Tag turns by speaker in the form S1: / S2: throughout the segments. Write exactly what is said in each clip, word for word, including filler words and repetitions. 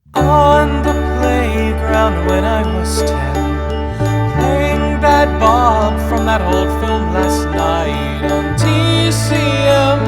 S1: On the playground when I was ten, playing Bad Bob from that old film last night on T C M.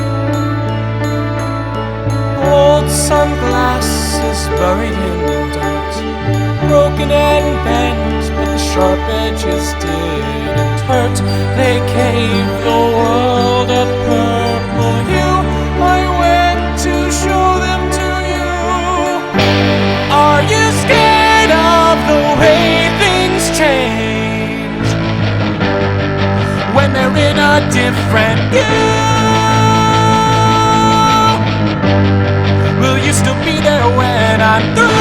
S1: Old sunglasses buried in dirt, broken and bent, but the sharp edges didn't hurt. They gave the world a purple hue. I went to show them to you. Are you scared of the way things change when they're in a different view? Will you still be there when I'm through?